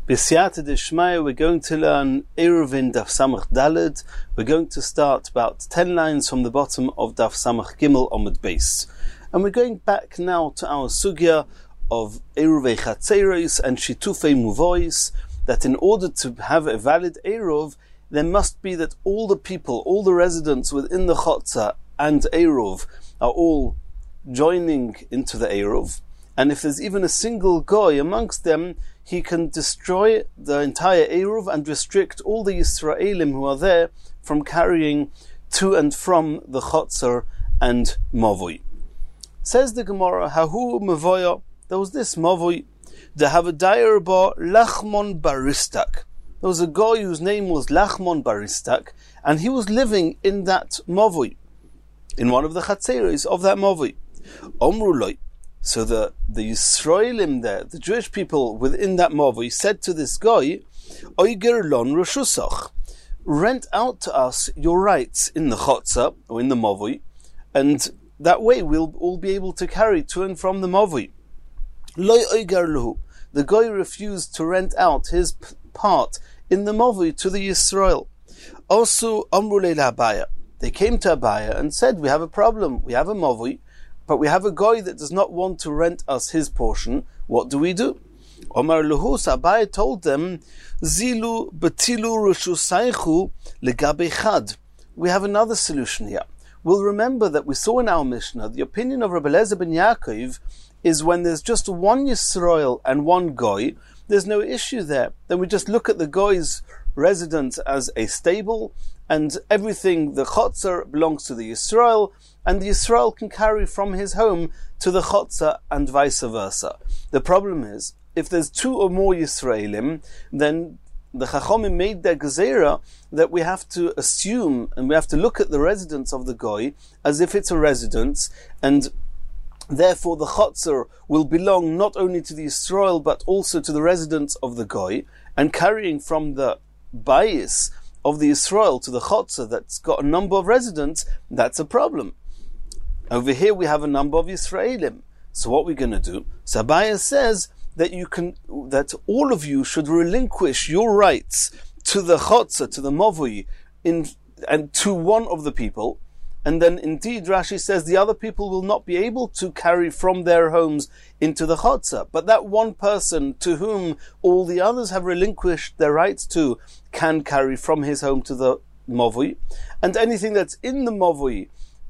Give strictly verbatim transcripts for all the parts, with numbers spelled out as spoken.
B'siyata d'shmaya, we're going to learn Eruvin Daf Samach Daled. We're going to start about ten lines from the bottom of Daf Samach Gimel Omid Beis. And we're going back now to our sugya of Eruvei Chatzeros and Shitufei Muvois, that in order to have a valid Eruv, there must be that all the people, all the residents within the Chotza and Eruv are all joining into the Eruv. And if there's even a single goy amongst them, he can destroy the entire Eruv and restrict all the Yisraelim who are there from carrying to and from the Chotzer and Mavoi. Says the Gemara, Hahu Mavoya, there was this Mavoi, the Havadayer ba Lachmon Baristak. There was a guy whose name was Lachmon Baristak, and he was living in that Mavoi, in one of the Chatzeros of that Mavoi. Omruloi. So the, the Yisraelim there, the Jewish people within that Mavoi, said to this guy, Oiger lon Roshusach, rent out to us your rights in the Chotza, or in the Mavoi, and that way we'll all be able to carry to and from the Mavoi. Loi Oiger luhu, the guy refused to rent out his p- part in the Mavoi to the Yisrael. Also, Amrulei Abaya, they came to Abaya and said, we have a problem, we have a Mavoi, but we have a guy that does not want to rent us his portion. What do we do? Omar Luhus, Abai told them, Zilu betilu rushusaychu legabe chad. We have another solution here. We'll remember that we saw in our Mishnah, the opinion of Rabbi Eliezer ben Yaakov is when there's just one Yisrael and one goy, there's no issue there. Then we just look at the goy's residence as a stable, and everything, the Chotzer belongs to the Yisrael, and the Yisrael can carry from his home to the Chotzer and vice versa. The problem is, if there's two or more Yisraelim, then the Chachomim made their gezerah that we have to assume and we have to look at the residence of the Goy as if it's a residence, and therefore the Chotzer will belong not only to the Yisrael but also to the residence of the Goy, and carrying from the bias of the Yisrael to the Chotzer that's got a number of residents, that's a problem. Over here we have a number of Yisraelim. So what we're going to do? Sabaya says that you can, that all of you should relinquish your rights to the Chotzer, to the Mavoi, in and to one of the people. And then indeed Rashi says the other people will not be able to carry from their homes into the Chotzer. But that one person to whom all the others have relinquished their rights to can carry from his home to the Mavoi. And anything that's in the Mavoi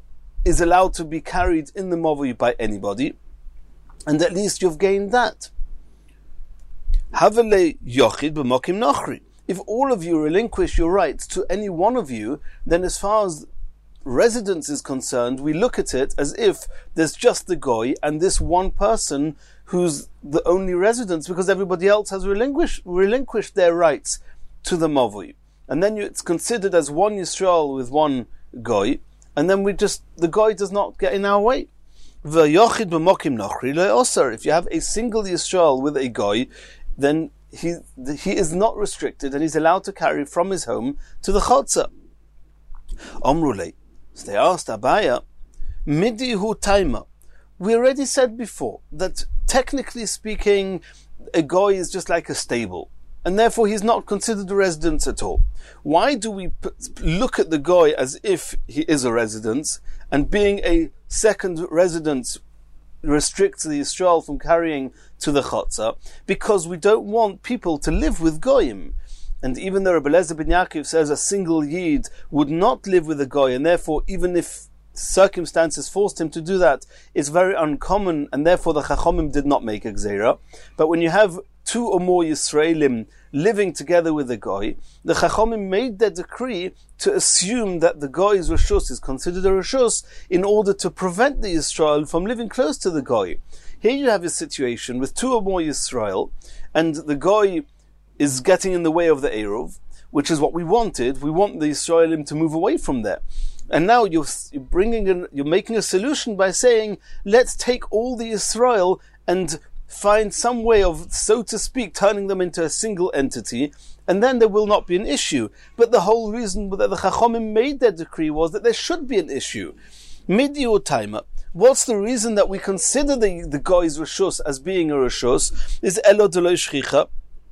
is allowed to be carried in the Mavoi by anybody, and at least you've gained that. Havele yochid b'mokim nochri. If all of you relinquish your rights to any one of you, then as far as residence is concerned, we look at it as if there's just the goy and this one person who's the only residence, because everybody else has relinquished, relinquished their rights to the Mavoi. And then you, it's considered as one Yisrael with one goy, and then we just, the guy does not get in our way. If you have a single Yisrael with a guy, then he he is not restricted and he's allowed to carry from his home to the Chotzer. Omrule. So they asked Abaya, Midi hu taima. We already said before that technically speaking, a guy is just like a stable, and therefore he's not considered a residence at all. Why do we put, look at the guy as if he is a residence, and being a second residence restricts the Yisrael from carrying to the Chotzer? Because we don't want people to live with goyim. And even though Rabbi Eliezer ben Yaakov says a single Yid would not live with a goy, and therefore even if circumstances forced him to do that, it's very uncommon, and therefore the Chachomim did not make a gzeira. But when you have two or more Yisraelim living together with the goy, the Chachomim made their decree to assume that the goy's reshus is considered a reshus in order to prevent the Yisrael from living close to the goy. Here you have a situation with two or more Yisrael, and the goy is getting in the way of the Eruv, which is what we wanted. We want the Yisraelim to move away from there. And now you're, you're bringing in, you're making a solution by saying, let's take all the Yisrael and find some way of, so to speak, turning them into a single entity, and then there will not be an issue. But the whole reason that the Chachomim made their decree was that there should be an issue. Midi or timer. What's the reason that we consider the, the Goy's Rishus as being a Rishus? Is Elo Deloi Shchicha.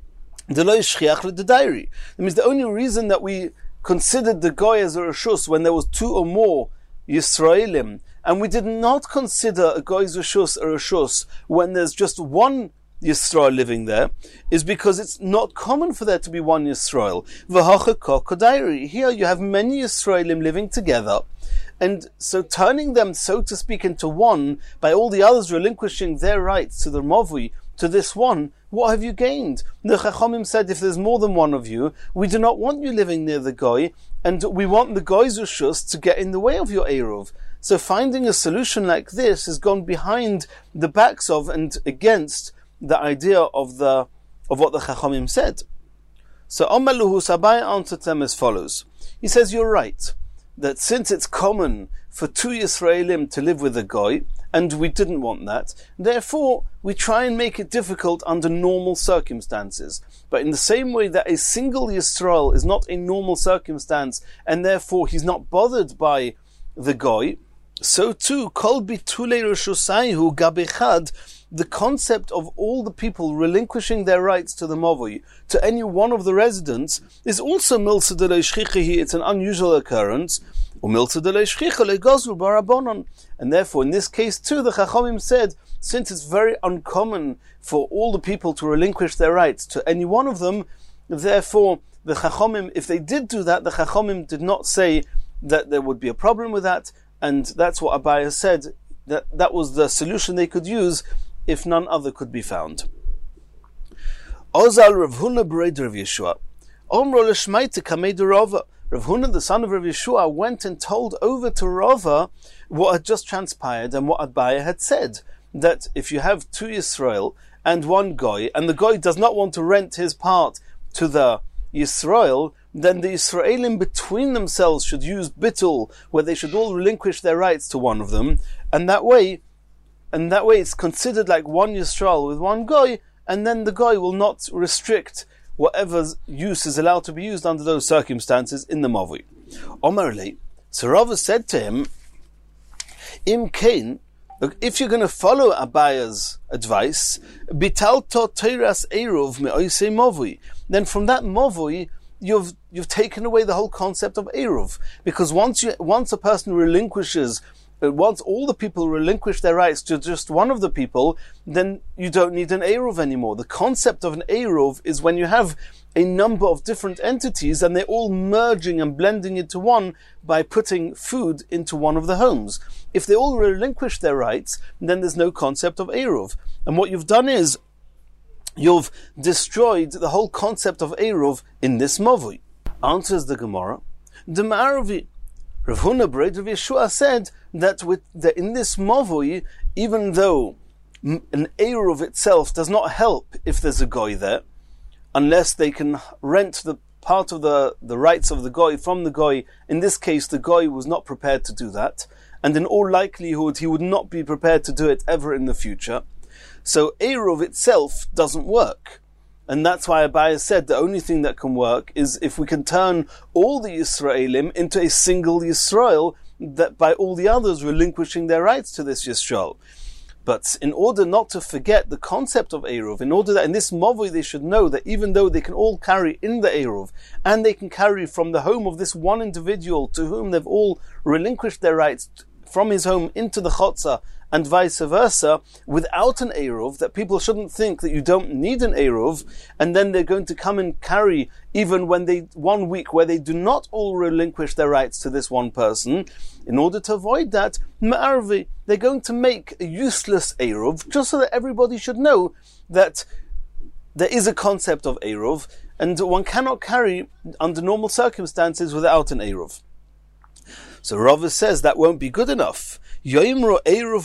That means the only reason that we considered the goy as a reshus when there was two or more Yisraelim, and we did not consider a goy's reshus a reshus when there's just one Yisrael living there, is because it's not common for there to be one Yisrael. Here you have many Yisraelim living together, and so turning them, so to speak, into one, by all the others relinquishing their rights to the Movui, to this one, what have you gained? The Chachamim said, if there's more than one of you, we do not want you living near the Goy, and we want the Goy's Reshus to get in the way of your Eruv. So finding a solution like this has gone behind the backs of and against the idea of the of what the Chachamim said. So Amaluhu Sabai answered them as follows. He says, you're right, that since it's common for two Yisraelim to live with a Goy, and we didn't want that, therefore we try and make it difficult under normal circumstances. But in the same way that a single Yisrael is not a normal circumstance, and therefore he's not bothered by the Goy, so too, Kol Bitulei Reshusaihu Gabechad, the concept of all the people relinquishing their rights to the Movui, to any one of the residents, is also milsa de leishchichi. It's an unusual occurrence. Umilsa de leishchicha legozul barabonon. And therefore, in this case too, the Chachamim said, since it's very uncommon for all the people to relinquish their rights to any one of them, therefore, the Chachamim, if they did do that, the Chachamim did not say that there would be a problem with that, and that's what Abaya said, that that was the solution they could use if none other could be found. Ozal Rav Huna b'reid Rav Yeshua. Omro l'shmaita kamei de Rava. Rav Huna, the son of Rav Yeshua, went and told over to Rava what had just transpired and what Abaya had said. That if you have two Yisrael and one Goy, and the Goy does not want to rent his part to the Yisrael, then the Yisraelim between themselves should use bittul, where they should all relinquish their rights to one of them, and that way And that way it's considered like one Yisrael with one Goy, and then the Goy will not restrict whatever use is allowed to be used under those circumstances in the Mavui. Omerli, so Rava said to him, Im Kain, if you're going to follow Abaya's advice, Bitalto Teiras Eruv Me'oisei Mavui, then from that Mavui, you've you've taken away the whole concept of Eruv. Because once you once a person relinquishes once all the people relinquish their rights to just one of the people, then you don't need an Eruv anymore. The concept of an Eruv is when you have a number of different entities and they're all merging and blending into one by putting food into one of the homes. If they all relinquish their rights, then there's no concept of Eruv. And what you've done is, you've destroyed the whole concept of Eruv in this Mavui. Answers the Gemara, the Ma'aravi. Rav Huna b'reid Rav Yeshua said that with the, in this Mavui, even though an Eruv itself does not help if there's a Goy there, unless they can rent the part of the, the rights of the Goy from the Goy. In this case, the Goy was not prepared to do that, and in all likelihood, he would not be prepared to do it ever in the future. So Eruv itself doesn't work. And that's why Abaya said the only thing that can work is if we can turn all the Yisraelim into a single Yisrael, that by all the others relinquishing their rights to this Yisrael. But in order not to forget the concept of Eruv, in order that in this Mavui they should know that even though they can all carry in the Eruv, and they can carry from the home of this one individual to whom they've all relinquished their rights from his home into the Chotza, and vice versa, without an Eruv, that people shouldn't think that you don't need an Eruv, and then they're going to come and carry even when they, one week where they do not all relinquish their rights to this one person. In order to avoid that, Ma'arvi, they're going to make a useless Eruv, just so that everybody should know that there is a concept of Eruv, and one cannot carry under normal circumstances without an Eruv. So Rava says that won't be good enough. People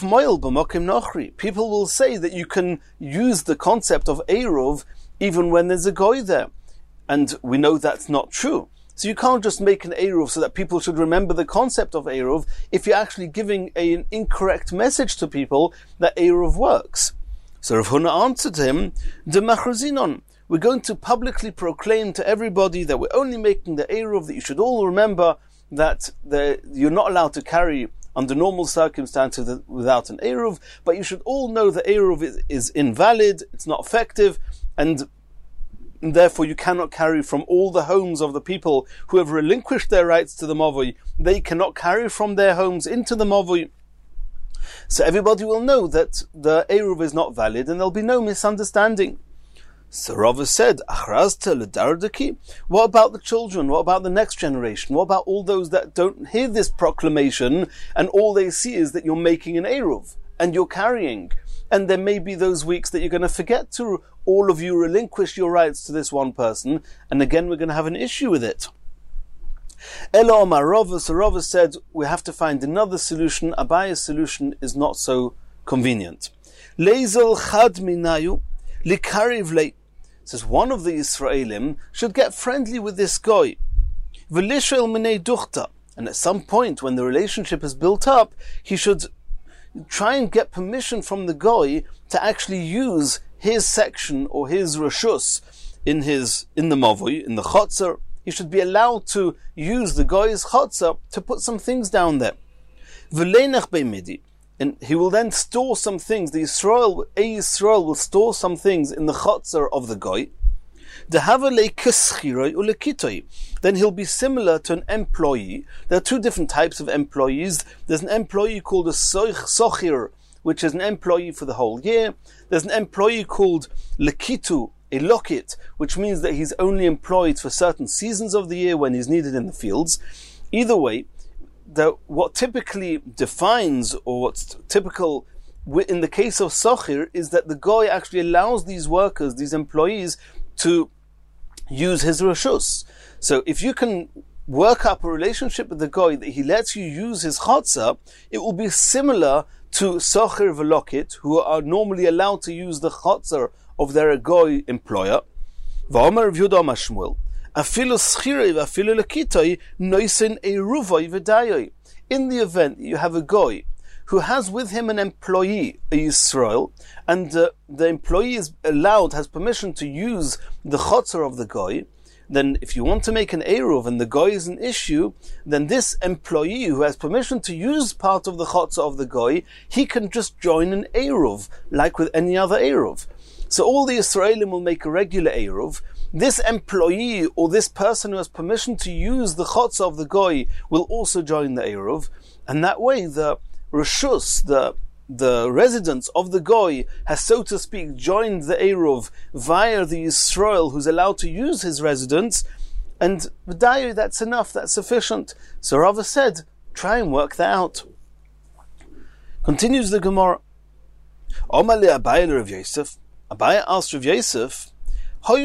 will say that you can use the concept of Eruv even when there's a Goy there. And we know that's not true. So you can't just make an Eruv so that people should remember the concept of Eruv if you're actually giving a, an incorrect message to people that Eruv works. So Rav Huna answered him, De machruzinon, we're going to publicly proclaim to everybody that we're only making the Eruv, that you should all remember that the, you're not allowed to carry under normal circumstances without an Eruv, but you should all know that Eruv is, is invalid, it's not effective, and and therefore you cannot carry from all the homes of the people who have relinquished their rights to the Mavoi. They cannot carry from their homes into the Mavoi. So everybody will know that the Eruv is not valid, and there'll be no misunderstanding. So Rava said, Achrazta l'dardaki. What about the children? What about the next generation? What about all those that don't hear this proclamation, and all they see is that you're making an Eruv, and you're carrying? And there may be those weeks that you're going to forget to all of you relinquish your rights to this one person, and again we're going to have an issue with it. Elo Amar Rava, so Rava said, we have to find another solution. Abaya's solution is not so convenient. Leizel chad minayu likariv le. Says one of the Israelim should get friendly with this guy. V'lishel minei duchta. And at some point, when the relationship is built up, he should try and get permission from the guy to actually use his section or his rashus in his in the mavoi, in the chotzer. He should be allowed to use the guy's chotzer to put some things down there. V'leinach beimidi. And he will then store some things. The Yisrael, a Yisrael will store some things in the chotzer of the guy. Then he'll be similar to an employee. There are two different types of employees. There's an employee called a sochir, which is an employee for the whole year. There's an employee called lekitu, a lokit, which means that he's only employed for certain seasons of the year when he's needed in the fields. Either way, The, what typically defines, or what's typical in the case of Sochir, is that the guy actually allows these workers, these employees, to use his rashus. So if you can work up a relationship with the guy that he lets you use his chotzer, it will be similar to Sochir Velokit, who are normally allowed to use the chotzer of their goy employer. V'omer Yehuda Mashmuel. In the event that you have a guy who has with him an employee, a Yisrael, and uh, the employee is allowed, has permission to use the chotzer of the guy, then if you want to make an Eruv and the guy is an issue, then this employee who has permission to use part of the chotzer of the guy, he can just join an Eruv, like with any other Eruv. So all the Yisraelim will make a regular Eruv. This employee or this person who has permission to use the chotzer of the goy will also join the Eruv, and that way the reshus, the the residence of the goy, has, so to speak, joined the Eruv via the Yisrael who's allowed to use his residence, and b'dayu, that's enough, that's sufficient. So Rava said, try and work that out. Continues the Gemara. Omar le Abaye Rav Yosef. Abaye asked Rav Yosef, what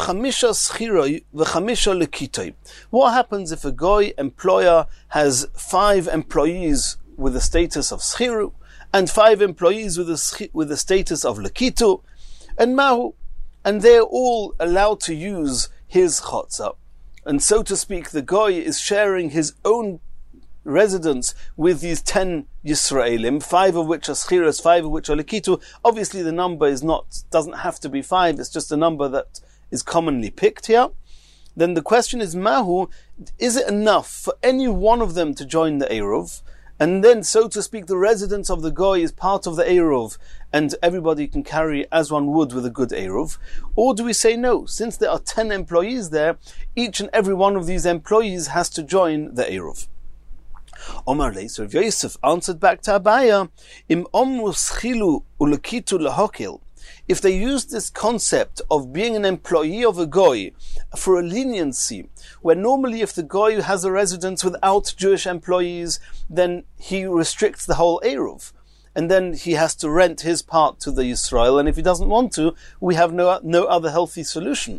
happens if a guy employer has five employees with the status of schiru and five employees with the with the status of lekitu and mahu, and they're all allowed to use his chotzer, and so to speak, the guy is sharing his own residence with these ten Yisraelim, five of which are schiras, five of which are lekitu. Obviously the number is not, doesn't have to be five, it's just a number that is commonly picked here. Then the question is, mahu, is it enough for any one of them to join the Eruv, and then, so to speak, the residence of the goy is part of the Eruv, and everybody can carry as one would with a good Eruv? Or do we say no, since there are ten employees there, each and every one of these employees has to join the Eruv? Omar le, so Rav Yosef answered back to Abaya, Im omru schilu ulekitu lahokil. If they use this concept of being an employee of a goy for a leniency, where normally if the goy has a residence without Jewish employees, then he restricts the whole Eruv, and then he has to rent his part to the Yisrael, and if he doesn't want to, we have no no other healthy solution.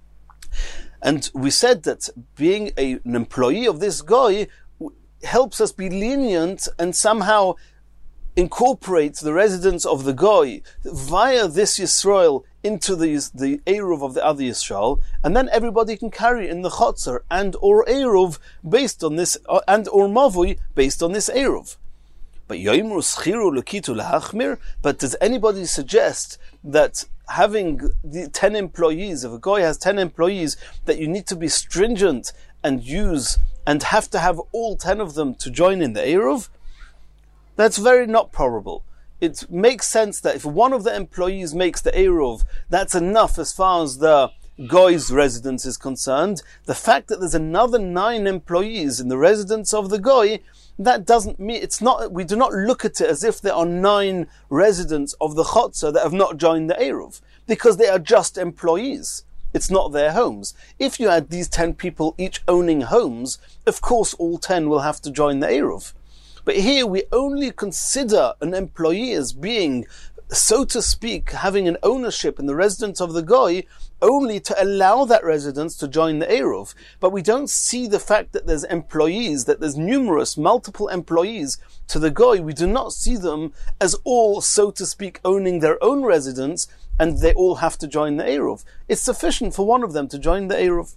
And we said that being a, an employee of this goy helps us be lenient and somehow incorporates the residence of the goy via this Yisrael into the the Eruv of the other Yisrael, and then everybody can carry in the chotzer and or Eruv based on this, uh, and or mavui based on this Eruv. But yoimru schiru lekitu lahachmir. But does anybody suggest that having the ten employees, if a goy has ten employees, that you need to be stringent and use and have to have all ten of them to join in the Eruv? That's very not probable. It makes sense that if one of the employees makes the Eruv, that's enough as far as the Goy's residence is concerned, the fact that there's another nine employees in the residence of the Goy, that doesn't mean, it's not, we do not look at it as if there are nine residents of the Chotzer that have not joined the Eruv, because they are just employees. It's not their homes. If you had these ten people each owning homes, of course all ten will have to join the Eruv. But here we only consider an employee as being, so to speak, having an ownership in the residence of the Goy, only to allow that residence to join the Eruv. But we don't see the fact that there's employees, that there's numerous, multiple employees to the Goy. We do not see them as all, so to speak, owning their own residence, and they all have to join the Eruv. It's sufficient for one of them to join the Eruv.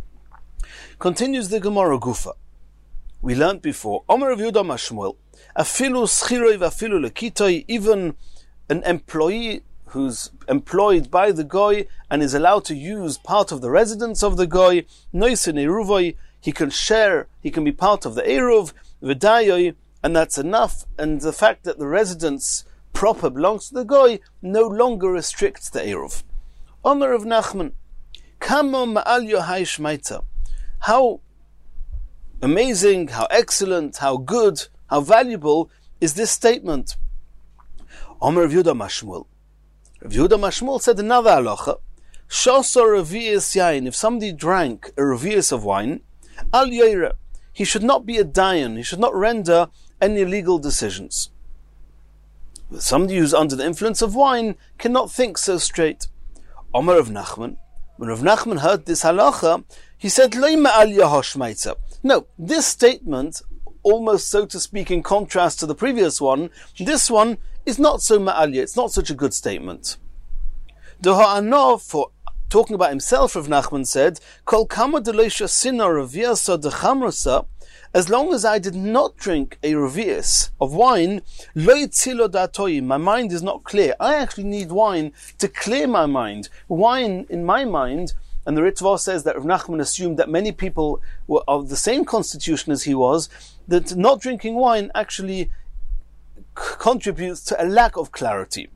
Continues the Gemara Gufa. We learnt before, Omer of Yehuda Mashmuel, afilu schiroi v'afilu lekitoi, even an employee who's employed by the Goy and is allowed to use part of the residence of the Goy, noisen eruvoi, he can share, he can be part of the Eruv, v'dayoi, and that's enough, and the fact that the residence proper belongs to the Goy no longer restricts the Eruv. Omer of Nachman, Kamo ma'al yohai shmaita, how amazing, how excellent, how good, how valuable is this statement. Omer Rav Yehuda Mashmuel. Rav Yehuda Mashmuel said another halacha. Shosor revius yain. If somebody drank a revius of wine, al yoira, he should not be a dayan. He should not render any legal decisions. Somebody who's under the influence of wine cannot think so straight. Omer of Nachman. When Rav Nachman heard this halacha, he said, Lo ma'al yahoshmaitza. No, this statement, almost so to speak in contrast to the previous one, this one is not so ma'alya, it's not such a good statement. Doha'anov, for talking about himself, Rav Nachman said, Kol kama deloisha sina reviasa dechamrasa, as long as I did not drink a revius of wine, lo yitzilo datoi, my mind is not clear. I actually need wine to clear my mind. Wine, in my mind, and the Ritva says that Rav Nachman assumed that many people were of the same constitution as he was, that not drinking wine actually c- contributes to a lack of clarity.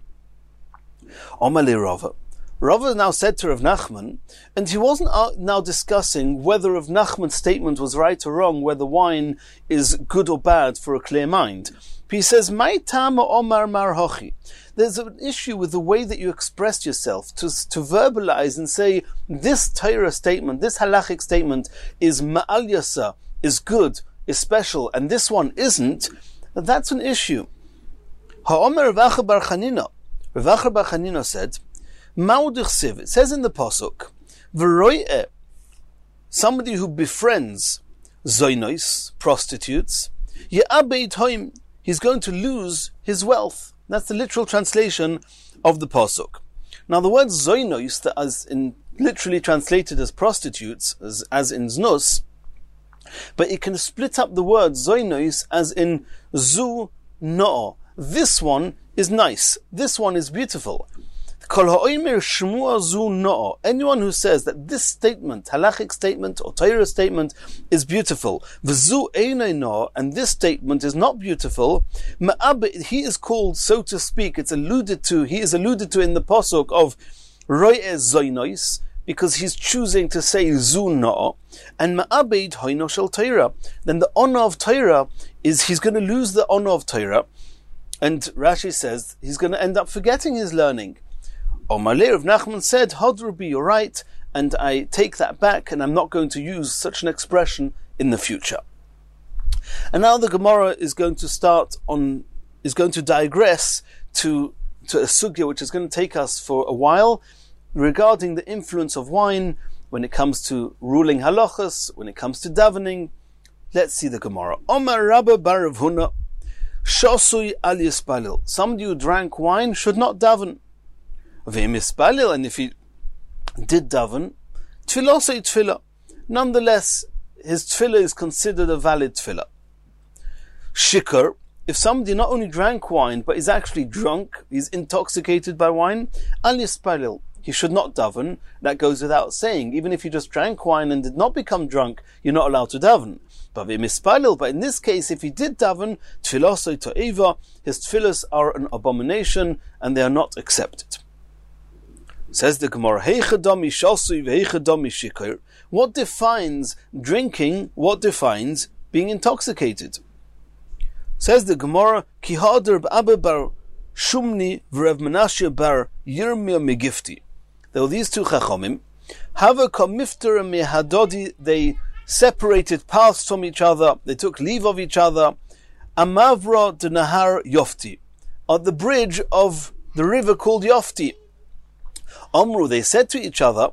Omali Rava. Rava now said to Rav Nachman, and he wasn't now discussing whether Rav Nachman's statement was right or wrong, whether wine is good or bad for a clear mind. He says, "My tama omar mar hochi." There's an issue with the way that you expressed yourself, to, to verbalize and say, this Torah statement, this halachic statement is ma'al yasa, is good, is special, and this one isn't. That's an issue. Ha'omer Rav Acha bar Chanina. Rav Acha bar Chanina said, Ma'udichsiv, it says in the Pasuk, V'roi'eh, somebody who befriends zoinos, prostitutes, ye'abeid hoim, he's going to lose his wealth. That's the literal translation of the Pasuk. Now the word zoinos, as in literally translated as prostitutes, as, as in znus, but it can split up the word zoinos as in zu no. This one is nice. This one is beautiful. Anyone who says that this statement, halachic statement or Torah statement, is beautiful, and this statement is not beautiful, he is called, so to speak, it's alluded to, he is alluded to in the pasuk of ro'eh zoinos, because he's choosing to say zu no, and ma'abed hoino shel Torah. Then the honor of Torah is, he's going to lose the honor of Torah, and Rashi says he's going to end up forgetting his learning. Omaleh of Nachman said, Hodrubi, you're right, and I take that back, and I'm not going to use such an expression in the future. And now the Gemara is going to start on, is going to digress to, to a sugya which is going to take us for a while, regarding the influence of wine when it comes to ruling halachas, when it comes to davening. Let's see the Gemara. Omar Rabba bar Rav Huna, Shosui al Yispalil. Somebody who drank wine should not daven. And if he did daven, tefillah say tefillah. Nonetheless, his tefillah is considered a valid tefillah. Shikar, if somebody not only drank wine, but is actually drunk, he's intoxicated by wine, al yispalil, he should not daven. That goes without saying. Even if you just drank wine and did not become drunk, you're not allowed to daven. But but in this case, if he did daven, tefillah say to'eva, his tefillahs are an abomination and they are not accepted. Says the Gemara, Heichadami Shasui Heichadami Shikir. What defines drinking? What defines being intoxicated? Says the Gemara, Ki Hadar B'Abba bar Shumni v'Rav Menashe bar Yirmiyah Megifti. There were these two Chachomim. Hava Kamifter and Mehadodi, they separated paths from each other, they took leave of each other. Amavra de Nahar Yofti, at the bridge of the river called Yofti. Amru, they said to each other,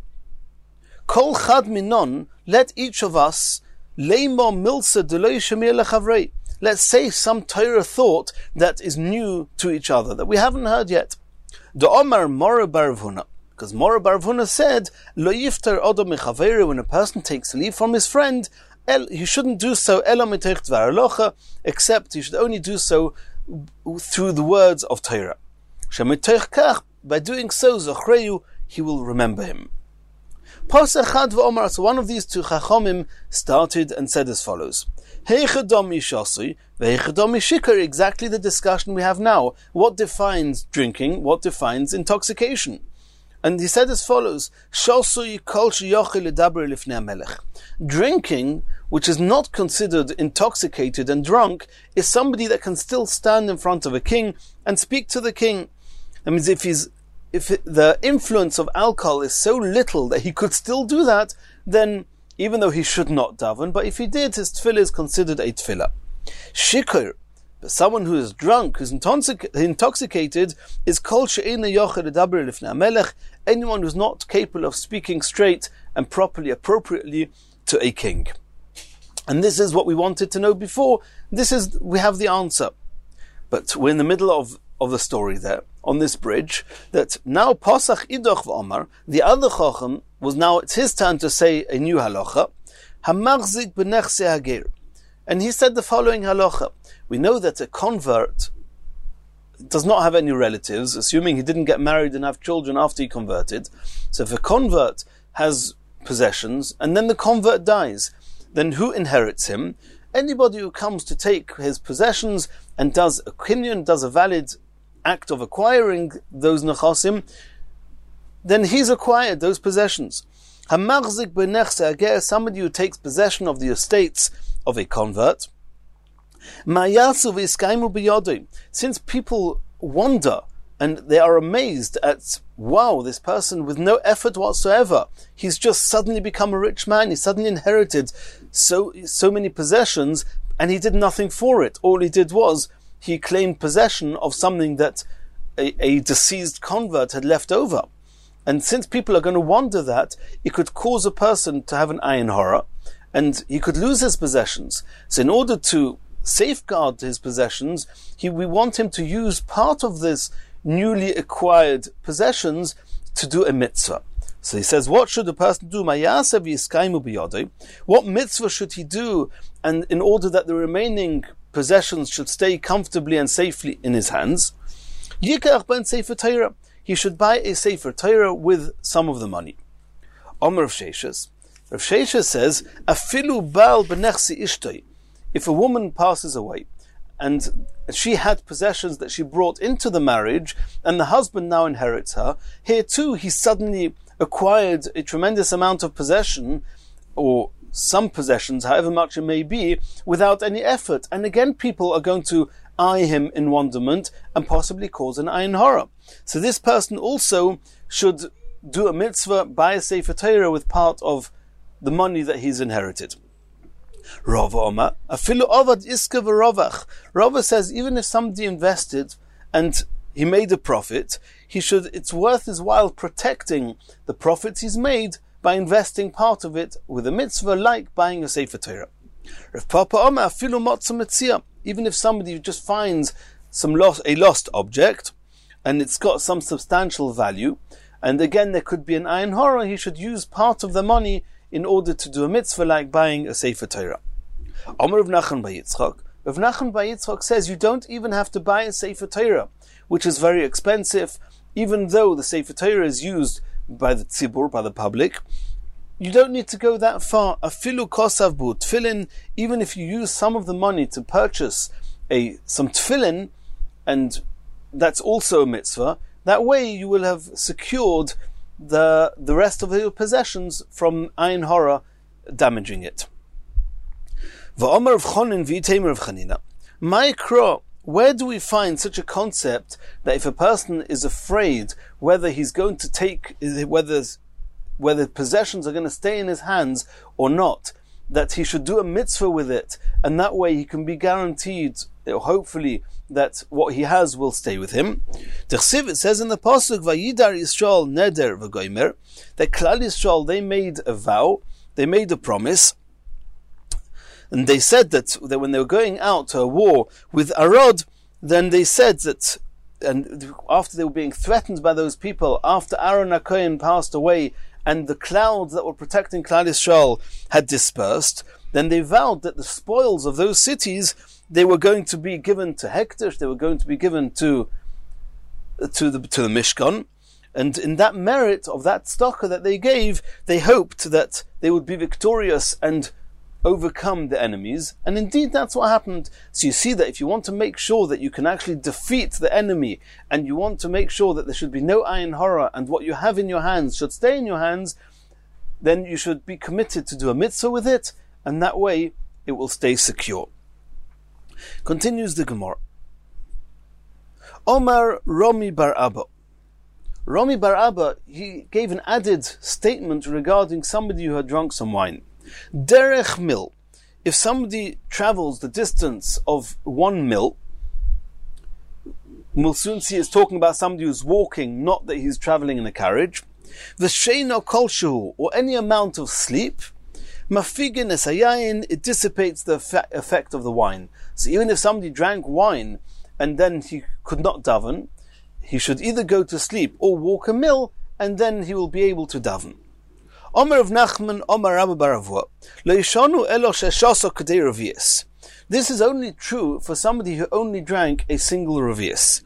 Kol Chad Minon, let each of us, Leimo Milsa Deloi Shemir Lechavrei, let's say some Torah thought that is new to each other, that we haven't heard yet. The Omar Mora bar Rav Huna, because Mora bar Rav Huna said, Lo Yiftar Odom Mechavrei, when a person takes leave from his friend, El, he shouldn't do so Ela Miteich Dvar Alocha, except he should only do so through the words of Torah. Shemiteich Kach, by doing so, Zochreyu, he will remember him. Pasachad v'Omar, so one of these two Chachomim started and said as follows: Heichadam Yishasui, v'Heichadam Yishikar, exactly the discussion we have now. What defines drinking? What defines intoxication? And he said as follows: Shasui kol sheyochel ledaber lifnei hamelech. Drinking, which is not considered intoxicated and drunk, is somebody that can still stand in front of a king and speak to the king. That means if he's if the influence of alcohol is so little that he could still do that, then even though he should not daven, but if he did, his tefillah is considered a tefillah. Shikr, but someone who is drunk, who's intoxicated, is kol she'eina yochel ledaber lifnei hamelech, anyone who's not capable of speaking straight and properly, appropriately to a king. And this is what we wanted to know before. This is, we have the answer. But we're in the middle of, of the story there, on this bridge, that now Pasach Idoch v'Omar, the other Chacham, was now, it's his turn to say a new halacha, Hamachzik b'nechse hager. And he said the following halacha: we know that a convert does not have any relatives, assuming he didn't get married and have children after he converted. So if a convert has possessions, and then the convert dies, then who inherits him? Anybody who comes to take his possessions and does a kinyan, does a valid act of acquiring those nechasim, then he's acquired those possessions. Hamachzik b'nechse hager, somebody who takes possession of the estates of a convert. Mayasu v'iskaimu b'yodoi, since people wonder and they are amazed at, wow, this person with no effort whatsoever, he's just suddenly become a rich man, he suddenly inherited so so many possessions, and he did nothing for it. All he did was, he claimed possession of something that a, a deceased convert had left over. And since people are going to wonder that, it could cause a person to have an ayin hara, and he could lose his possessions. So in order to safeguard his possessions, he, we want him to use part of this newly acquired possessions to do a mitzvah. So he says, what should a person do? What mitzvah should he do, and in order that the remaining possessions should stay comfortably and safely in his hands? He should buy a Sefer Torah with some of the money. Omer Rav Sheshes. Rav Sheshes says, Afilu bal b'nechsi ishtoi. If a woman passes away, and she had possessions that she brought into the marriage, and the husband now inherits her, here too he suddenly acquired a tremendous amount of possession, or some possessions, however much it may be, without any effort. And again, people are going to eye him in wonderment and possibly cause an ayin hara. So this person also should do a mitzvah, buy a Sefer Torah with part of the money that he's inherited. Rava Omar, afilu avad iska v'rovach. Rava says, even if somebody invested and he made a profit, he should, it's worth his while protecting the profits he's made by investing part of it with a mitzvah, like buying a Sefer Torah. Rav Papa Omar, afilu matzah metzia. Even if somebody just finds some lost, a lost object, and it's got some substantial value, and again there could be an ayin hara, he should use part of the money in order to do a mitzvah, like buying a Sefer Torah. Omer Rav Nachman bar Yitzchak. Rav Nachman bar Yitzchak says you don't even have to buy a Sefer Torah, which is very expensive, even though the Sefer Torah is used by the tzibur, by the public. You don't need to go that far. Afilu kosav bu tefillin, even if you use some of the money to purchase a some tefillin, and that's also a mitzvah, that way you will have secured the the rest of the possessions from Ayin Hara damaging it. V'omer of Chonin v'yitemer of Chanina. Ma'ikra, where do we find such a concept that if a person is afraid whether he's going to take, whether whether possessions are going to stay in his hands or not, that he should do a mitzvah with it, and that way he can be guaranteed, hopefully, that what he has will stay with him. The Chsiv, it says in the Pasuk, Vayidar Yisrael neder v'goymer, that Klal Yisrael, they made a vow, they made a promise, and they said that, that when they were going out to a war with Arad, then they said that, and after they were being threatened by those people, after Aaron HaKohen passed away, and the clouds that were protecting Klal Yisrael had dispersed, then they vowed that the spoils of those cities, they were going to be given to Hekdesh, they were going to be given to to the to the Mishkan, and in that merit of that tzedakah that they gave, they hoped that they would be victorious and overcome the enemies, and indeed that's what happened. So you see that if you want to make sure that you can actually defeat the enemy, and you want to make sure that there should be no Ayin Hara, and what you have in your hands should stay in your hands, then you should be committed to do a mitzvah with it, and that way it will stay secure. Continues the Gemara. Omar Romi Bar Abba. Romi Bar Abba, he gave an added statement regarding somebody who had drunk some wine. Derech mil. If somebody travels the distance of one mil, we'll soon see it's talking about somebody who's walking, not that he's traveling in a carriage. V'sheino kolshehu, or any amount of sleep, mafigin esayayin, it dissipates the effect of the wine. So even if somebody drank wine and then he could not daven, he should either go to sleep or walk a mil, and then he will be able to daven. Omer of Nachman, Omer Rabba Baravua, Lo yishanu elo sheshoso kadei revius. This is only true for somebody who only drank a single revius.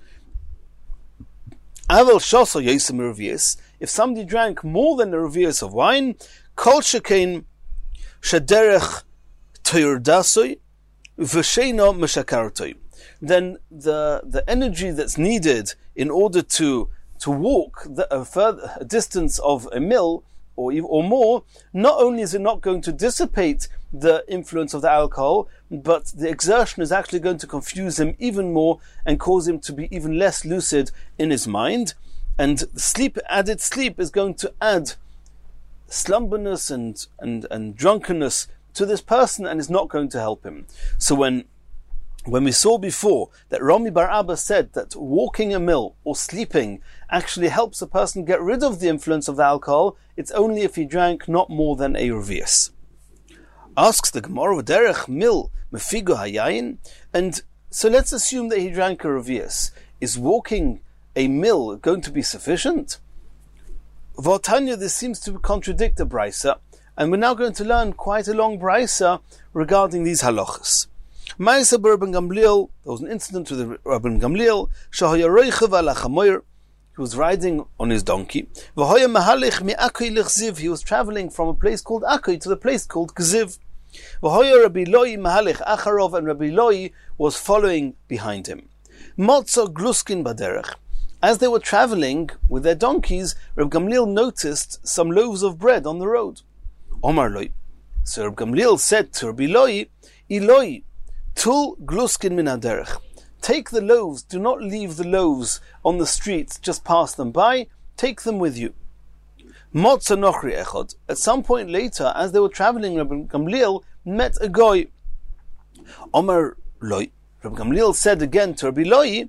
Aval shoso yosem revius. If somebody drank more than a revius of wine, kol shekein shaderech toyrdasoi v'sheino meshakartoi. Then the the energy that's needed in order to to walk the, a further a distance of a mil or or more, not only is it not going to dissipate the influence of the alcohol, but the exertion is actually going to confuse him even more and cause him to be even less lucid in his mind. And sleep, added sleep, is going to add slumberness and, and, and drunkenness to this person and is not going to help him. So when When we saw before that Romi Bar Abba said that walking a mil or sleeping actually helps a person get rid of the influence of the alcohol, it's only if he drank not more than a revius. Asks the Gemara, Derech mil mefigo hayayin, and so let's assume that he drank a revius. Is walking a mil going to be sufficient? V'otanya, this seems to contradict the Brisa, and we're now going to learn quite a long Brisa regarding these halachas. Ma'aseh Rabban Gamliel, there was an incident with Rabban Gamliel, Shahaya roichev ala chamoir, he was riding on his donkey, V'hoya mahalich mi Akoi l'chziv, he was traveling from a place called Akoi to the place called Gziv. V'hoya Rabbi Loi mahalich acharov, and Rabbi Loi was following behind him. Motzo gluskin baderech, as they were traveling with their donkeys, Rabbi Gamliel noticed some loaves of bread on the road. Omar Loi, so Rabbi Gamliel said to Rabbi Loi, Iloi, Tul gluskin min haderech. Take the loaves, do not leave the loaves on the streets, just pass them by, take them with you. Motza nochri echod. At some point later, as they were traveling, Rabbi Gamliel met a goy. Omar Loi. Rabbi Gamliel said again to Rabbi Loi,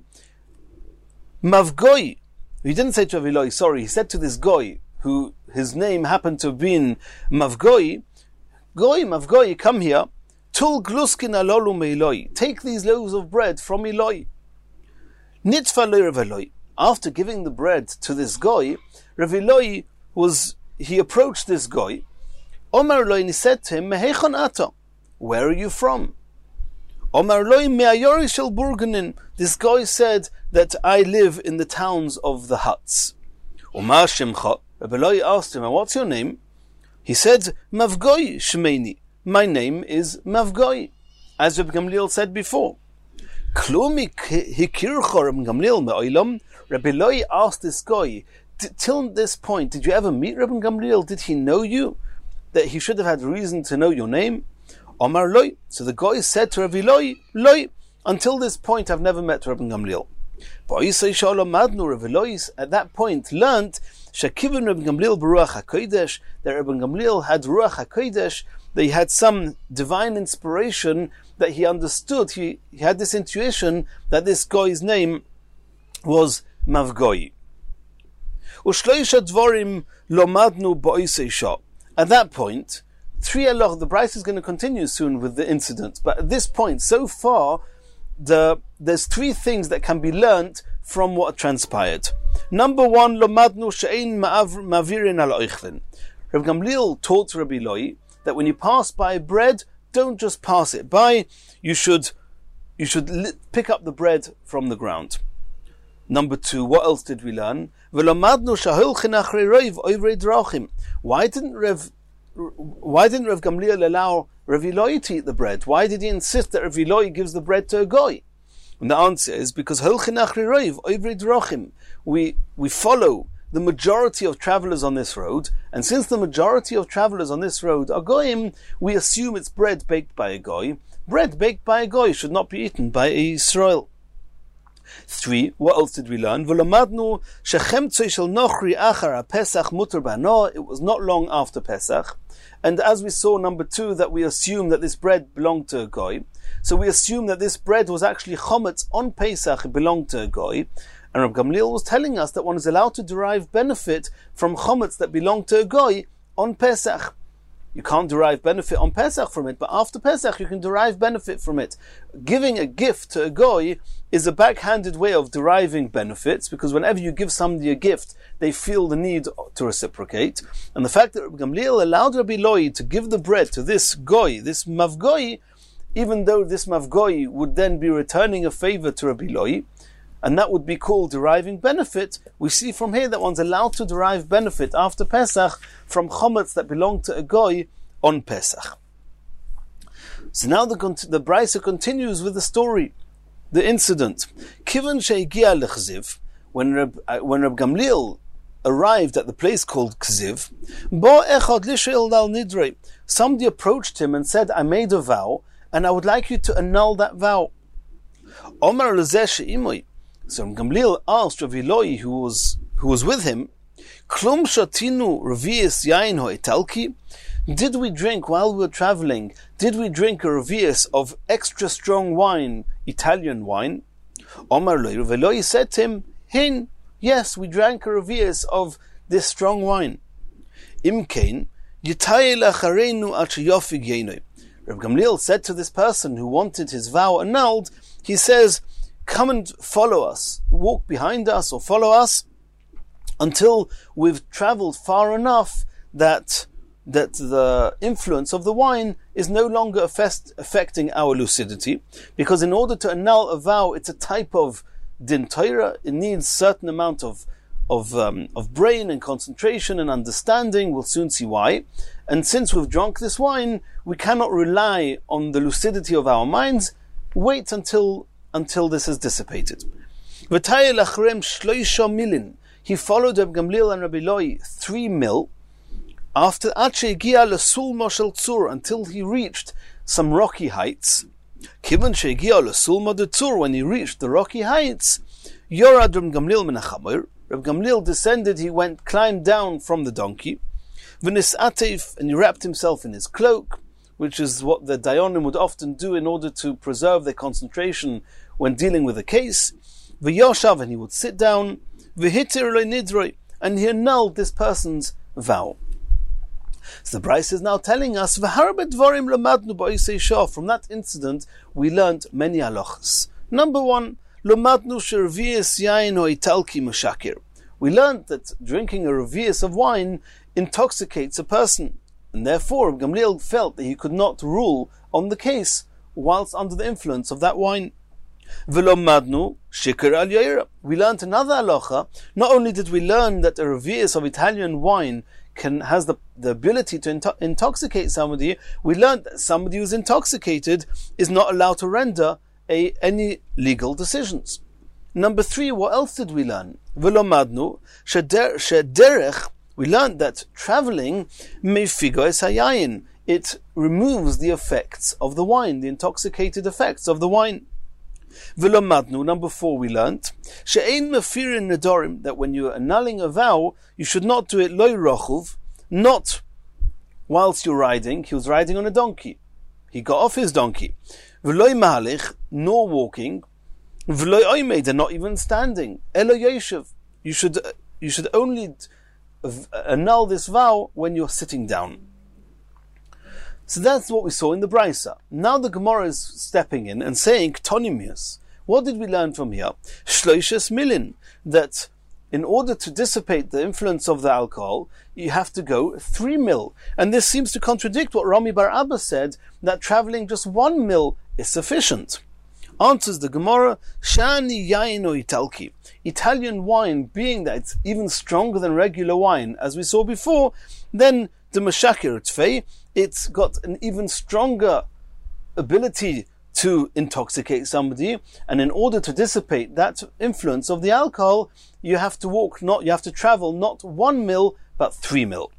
Mavgoy. He didn't say to Rabbi Loi, sorry, he said to this goy, who his name happened to have been Mavgoy, Goy, Mavgoy, come here. Tul gluskin alolu meiloi. Take these loaves of bread from Eloi. Nitfa lo Rav Eloi. After giving the bread to this goy, Rav Eloi was, he approached this goy. Omar Eloi, and he said to him, Mehechon ata? Where are you from? Omar Eloi, me'ayori shel burgenin. This guy said that I live in the towns of the huts. Omar shemcha. Rav Eloi asked him, what's your name? He said, Mavgoy shmeini. My name is Mavgoy, as Rabbi Gamliel said before. Klumi hikircho Rabbi Gamliel me'olam. Rabbi Eloi asked this guy, t- till this point, did you ever meet Rabban Gamliel? Did he know you? That he should have had reason to know your name? Omar loy. So the guy said to Rabbi Loi, Loi, until this point I've never met Rabban Gamliel. At that point learnt Shakivin Rabban Gamliel Baruch HaKodesh, that Rabban Gamliel had Ruach HaKodesh, that he had some divine inspiration, that he understood, he, he had this intuition that this guy's name was Mavgoi. At that point, three halach, the Bryce is going to continue soon with the incident, but at this point, so far, the, there's three things that can be learnt from what transpired. Number one, lomadnu she'ein mavirin al oichlin. Rabbi Gamliel taught Rabbi Loi that when you pass by bread, don't just pass it by. You should, you should li- pick up the bread from the ground. Number two, what else did we learn? Why didn't Rev, why didn't Rav Gamliel allow Rabbi Loi to eat the bread? Why did he insist that Rabbi Loi gives the bread to a goy? And the answer is because we we follow the majority of travelers on this road, and since the majority of travelers on this road are goyim, we assume it's bread baked by a goy. Bread baked by a goy should not be eaten by a Yisrael. Three, what else did we learn? It was not long after Pesach. And as we saw, number two, that we assume that this bread belonged to a goy. So we assume that this bread was actually chometz on Pesach, it belonged to a goy. And Rabbi Gamliel was telling us that one is allowed to derive benefit from chometz that belonged to a goy on Pesach. You can't derive benefit on Pesach from it, but after Pesach you can derive benefit from it. Giving a gift to a goy is a backhanded way of deriving benefits, because whenever you give somebody a gift, they feel the need to reciprocate. And the fact that Rabbi Gamliel allowed Rabbi Loi to give the bread to this goy, this mavgoi, even though this mavgoi would then be returning a favor to Rabbi Loi, and that would be called deriving benefit, we see from here that one's allowed to derive benefit after Pesach from chometz that belong to a goy on Pesach. So now the, the Brisa continues with the story, the incident. Kivan she'egia lechziv, when Reb, uh, when Reb Gamliel arrived at the place called Kziv, bo echad lishel dal nidrei, somebody approached him and said, I made a vow, and I would like you to annul that vow. Omar lezeh she'imoi. So Gamliel asked Rav Loi, who was who was with him, Klum shatinu revius yain ho'etalki. Did we drink while we were traveling? Did we drink a revius of extra strong wine, Italian wine? Omar Loi, Rav Loi said to him, Hin, yes, we drank a revius of this strong wine. Imkein yitay lacharenu al sheyofig yeinoi. Rav Gamliel said to this person who wanted his vow annulled, he says, come and follow us, walk behind us or follow us until we've traveled far enough that that the influence of the wine is no longer affect, affecting our lucidity. Because in order to annul a vow, it's a type of din Torah. It needs certain amount of of um, of brain and concentration and understanding. We'll soon see why. And since we've drunk this wine, we cannot rely on the lucidity of our minds. Wait until until this is dissipated. He followed Rabbi Gamliel and Rabbi Loi three mil after until he reached some rocky heights. When he reached the rocky heights, Yorad Rabbi Gamliel min hachamer. Rabbi Gamliel descended, he went, climbed down from the donkey, and he wrapped himself in his cloak, which is what the Dayanim would often do in order to preserve their concentration when dealing with a case. V'yoshav, and he would sit down, v'hitir lo nidroi, and he annulled this person's vow. So the Bryce is now telling us, v'harbe dvarim lamadnu ba'isei shah. From that incident, we learnt many halachas. Number one, lamadnu shervius yain o italki mashakir. We learnt that drinking a revius of wine intoxicates a person, and therefore Gamliel felt that he could not rule on the case whilst under the influence of that wine. V'lomadnu shikar al yaira. We learnt another halacha. Not only did we learn that a revius of Italian wine can has the, the ability to into, intoxicate somebody, we learned that somebody who's intoxicated is not allowed to render a, any legal decisions. Number three, what else did we learn? V'lomadnu shederech. We learned that traveling mefigo es hayayin. It removes the effects of the wine, the intoxicated effects of the wine. V'lomadnu. Number four, we learned she'ein mefirin nedorim, that when you are annulling a vow, you should not do it loy rochuv, not whilst you're riding. He was riding on a donkey. He got off his donkey. V'loy mahalich, nor walking. V'loy oimed, and not even standing. Elo yeshiv. You should you should only annul this vow when you're sitting down. So that's what we saw in the Brisa. Now the Gemara is stepping in and saying Ktonimius. What did we learn from here? Shloishes milin, that in order to dissipate the influence of the alcohol, you have to go three mil. And this seems to contradict what Rami Bar Abba said, that traveling just one mil is sufficient. Answers the Gemara, Shani Yaino Italki. Italian wine, being that it's even stronger than regular wine, as we saw before, then the Mashakir Tfei, it's got an even stronger ability to intoxicate somebody, and in order to dissipate that influence of the alcohol, you have to walk, not you have to travel not one mil, but three mil.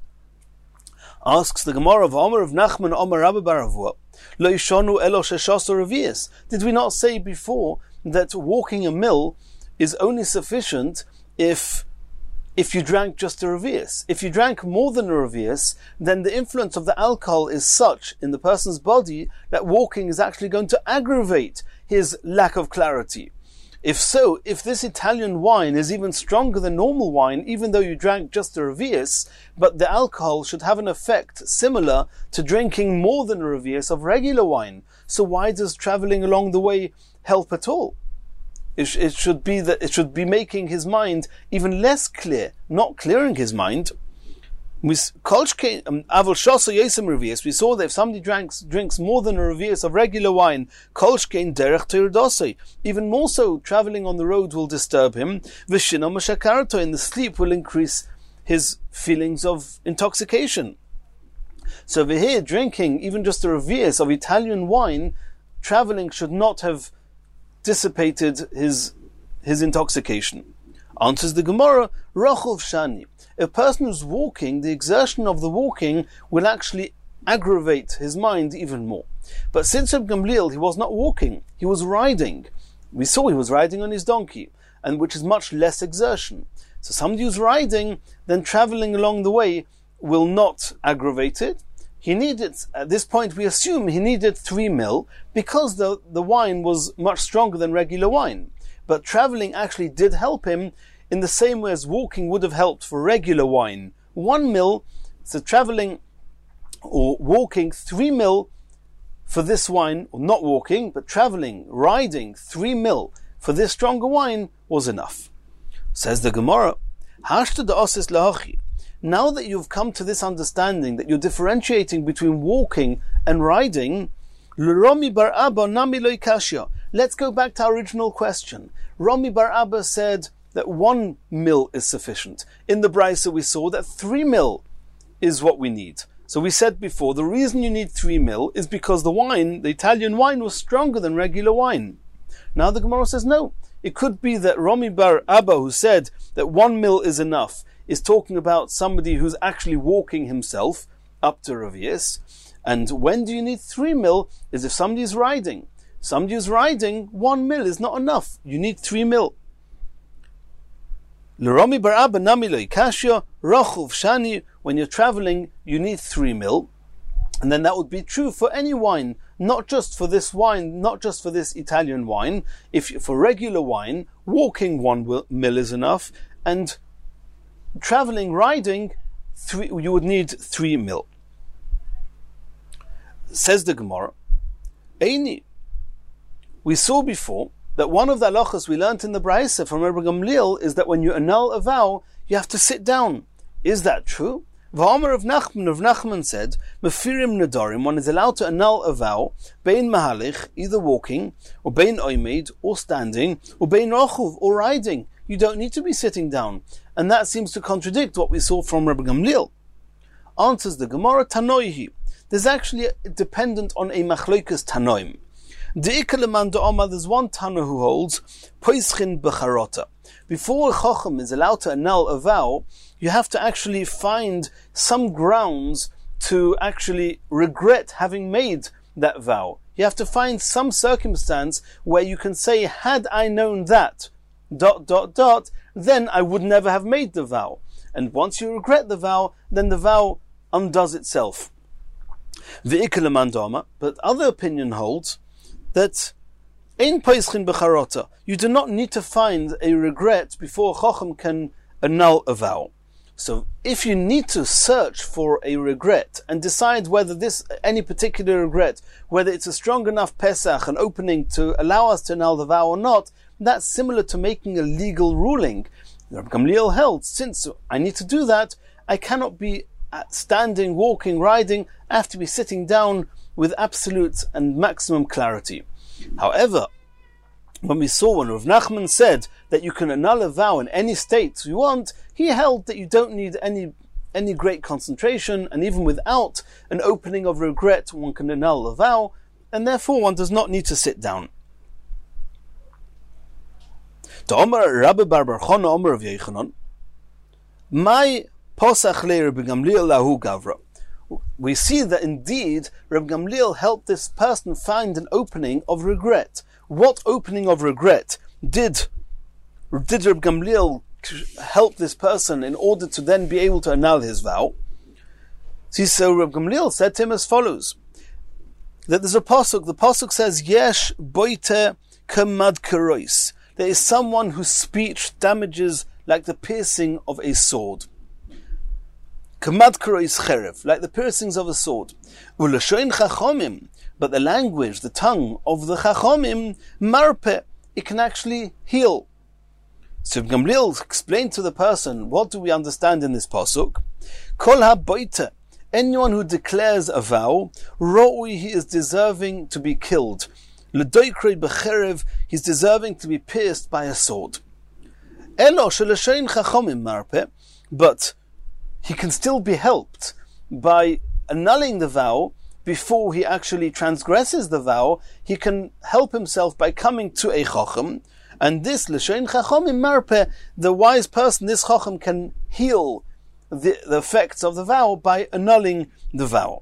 Asks the Gemara of Omer of Nachman Omer Rabba Baravua, Lo Yishonu Elo Sheshos Revius. Did we not say before that walking a mil is only sufficient if if you drank just a revius? If you drank more than a revius, then the influence of the alcohol is such in the person's body that walking is actually going to aggravate his lack of clarity. If so, if this Italian wine is even stronger than normal wine, even though you drank just a revius, but the alcohol should have an effect similar to drinking more than a revius of regular wine. So why does traveling along the way help at all? It, it should be that it should be making his mind even less clear, not clearing his mind. We saw that if somebody drinks, drinks more than a revius of regular wine, even more so, traveling on the road will disturb him, and the sleep will increase his feelings of intoxication. So over here, drinking even just a revius of Italian wine, traveling should not have dissipated his his intoxication. Answers the Gemara, Rachov Shani. A person who's walking, the exertion of the walking will actually aggravate his mind even more. But since Reb Gamliel, he was not walking, he was riding. We saw he was riding on his donkey, and which is much less exertion. So somebody who's riding, then traveling along the way will not aggravate it. He needed, at this point we assume he needed three mil, because the, the wine was much stronger than regular wine. But traveling actually did help him in the same way as walking would have helped for regular wine. One mil, so traveling or walking three mil for this wine, or not walking, but traveling, riding three mil for this stronger wine was enough. Says the Gemara, Hashta da osis lahachi. Now that you've come to this understanding that you're differentiating between walking and riding, Rami bar Abba nami lo ikashya. Let's go back to our original question. Rami bar Abba said that one mil is sufficient. In the Brisa we saw that three mil is what we need. So we said before, the reason you need three mil is because the wine, the Italian wine, was stronger than regular wine. Now the Gemara says no. It could be that Rami bar Abba, who said that one mil is enough, is talking about somebody who's actually walking himself up to revius. And when do you need three mil is if somebody is riding. Somebody who's riding, one mil is not enough. You need three mil. L'Rami bar Abba nami lo ikashya rachuv shani. When you're traveling, you need three mil, and then that would be true for any wine, not just for this wine, not just for this Italian wine. If you, for regular wine, walking one mil is enough, and traveling, riding, three, you would need three mil. Says the Gemara, Eini. We saw before that one of the halachas we learnt in the Brisa from Rebbe Gamliel is that when you annul a vow, you have to sit down. Is that true? V'Omer of Nachman of Nachman said, Mefirim nedarim, one is allowed to annul a vow, bein mahalich, either walking, or bein oimed, or standing, or bein rochuv, or riding. You don't need to be sitting down. And that seems to contradict what we saw from Rebbe Gamliel. Answers the Gemara, Tanoihi. There's actually a, dependent on a machlokas tanoim. De'ikaleman de'omar, there's one Tana who holds, poischin b'charota. Before a chacham is allowed to annul a vow, you have to actually find some grounds to actually regret having made that vow. You have to find some circumstance where you can say, had I known that, dot, dot, dot, then I would never have made the vow. And once you regret the vow, then the vow undoes itself. But other opinion holds that in Peischin B'charota, you do not need to find a regret before a chacham can annul a vow. So if you need to search for a regret and decide whether this, any particular regret, whether it's a strong enough Pesach, an opening to allow us to annul the vow or not, that's similar to making a legal ruling. Rabbi Gamliel held, since I need to do that, I cannot be standing, walking, riding, I have to be sitting down with absolute and maximum clarity. However, when we saw when Rav Nachman said that you can annul a vow in any state you want, he held that you don't need any any great concentration, and even without an opening of regret, one can annul a vow, and therefore one does not need to sit down. Rabbi Bar Bar Chana Omer of Yechanan, my posach le Rabbi Gamliel lahu gavra. We see that indeed Rabbi Gamliel helped this person find an opening of regret. What opening of regret did, did Rabbi Gamliel help this person in order to then be able to annul his vow? See, so Rabbi Gamliel said to him as follows, that there's a pasuk, the pasuk says, Yesh boite kamad kerois. There is someone whose speech damages like the piercing of a sword. Kamad kerois cherev, like the piercings of a sword. Ulashoin chachomim, but the language, the tongue of the chachomim, marpe, it can actually heal. So Gamliel explained to the person, what do we understand in this pasuk? Kol ha-boite, anyone who declares a vow, ro'ui, he is deserving to be killed. L'doikrei b'cherev, he's deserving to be pierced by a sword. Elo shelashein chachomim marpe, but he can still be helped by annulling the vow before he actually transgresses the vow. He can help himself by coming to a chacham, and this l'shein chachomim marpe, the wise person, this chacham can heal the, the effects of the vow by annulling the vow.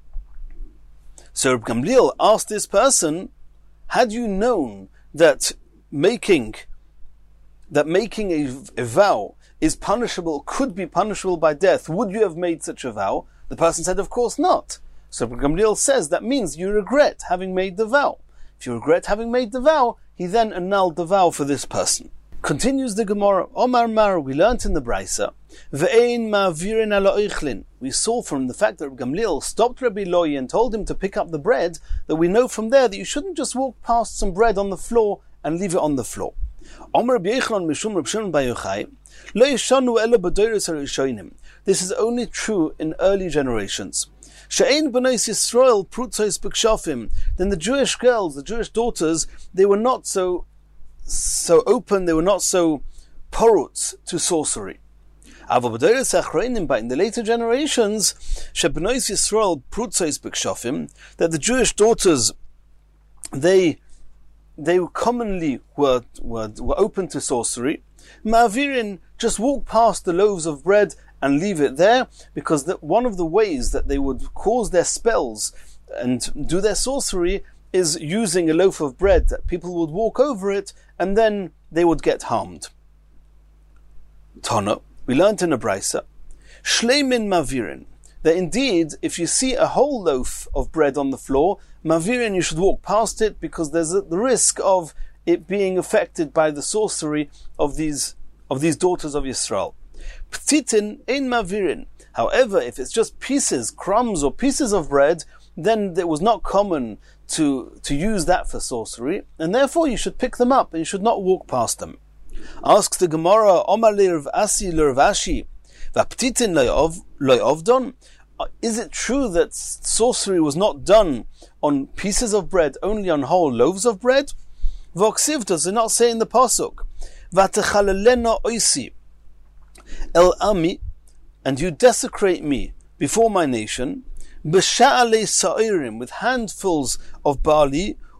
So Reb Gamliel asked this person, had you known that making that making a, a vow is punishable, could be punishable by death, would you have made such a vow? The person said, of course not. So Gamliel says that means you regret having made the vow. If you regret having made the vow, he then annulled the vow for this person. Continues the Gemara, Omar Mar, we learnt in the Braisa, Ve'ein ma'avirin ala oichlin. We saw from the fact that Gamliel stopped Rabbi Eloi and told him to pick up the bread, that we know from there that you shouldn't just walk past some bread on the floor and leave it on the floor. Omar Rabbi Yechanan mishum Rabbi Shimon bar Yochai, lo yishanu ela b'doros harishonim. This is only true in early generations. She'ein b'nos Yisrael prutzos b'kshafim. Then the Jewish girls, the Jewish daughters, they were not so so open, they were not so porut to sorcery. But in the later generations, she'b'nos Yisrael prutzos b'kshafim, that the Jewish daughters, they they commonly were, were, were open to sorcery. Ma'avirin, just walk past the loaves of bread and leave it there, because that one of the ways that they would cause their spells and do their sorcery is using a loaf of bread, that people would walk over it and then they would get harmed. Tana, we learnt in a Braisa, Shleimin Mavirin, that indeed, if you see a whole loaf of bread on the floor, Mavirin, you should walk past it, because there's a, the risk of it being affected by the sorcery of these of these daughters of Yisrael. Ptitin ein Mavirin. However, if it's just pieces, crumbs or pieces of bread, then it was not common to, to use that for sorcery, and therefore you should pick them up and you should not walk past them. Asks the Gemara, Omar le Rav Asi le Rav Ashi, v'ptitin lo yovdon. Is it true that sorcery was not done on pieces of bread, only on whole loaves of bread? V'oksiv, does it not say in the pasuk, v'techalelena oisi el ami, and you desecrate me before my nation, b'sha'alei sa'irim, with handfuls of barley,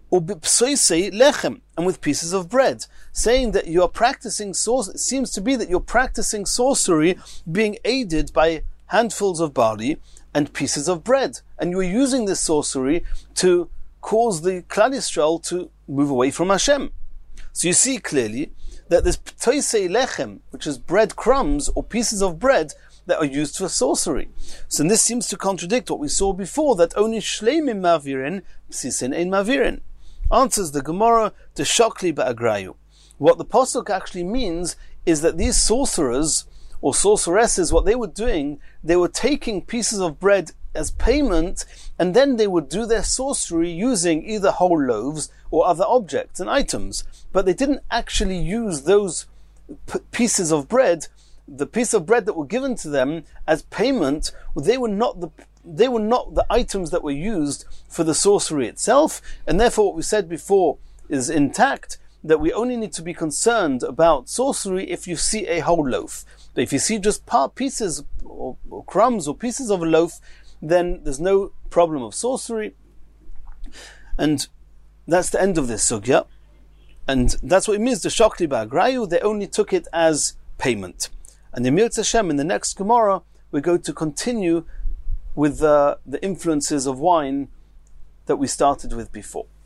or b'psoisei lechem, and with pieces of bread, saying that you are practicing sorcery. It seems to be that you're practicing sorcery being aided by handfuls of barley and pieces of bread, and you are using this sorcery to cause the Klal Yisrael to move away from Hashem. So you see clearly that this ptoisei lechem, which is bread crumbs or pieces of bread that are used for sorcery. So this seems to contradict what we saw before, that only shleimim mavirin, psisin ein mavirin. Answers the Gemara to Shokli ba'agrayu. What the pasuk actually means is that these sorcerers or sorceresses, what they were doing, they were taking pieces of bread as payment, and then they would do their sorcery using either whole loaves or other objects and items. But they didn't actually use those p- pieces of bread, the piece of bread that were given to them as payment. They were not the they were not the items that were used for the sorcery itself, and therefore what we said before is intact, that we only need to be concerned about sorcery if you see a whole loaf. But if you see just part pieces or, or crumbs or pieces of a loaf, then there's no problem of sorcery. And that's the end of this sugya. And that's what it means, the Shokli ba'agrayu, they only took it as payment. And in Mirz Hashem, in the next Gemara, we're going to continue with uh, the influences of wine that we started with before.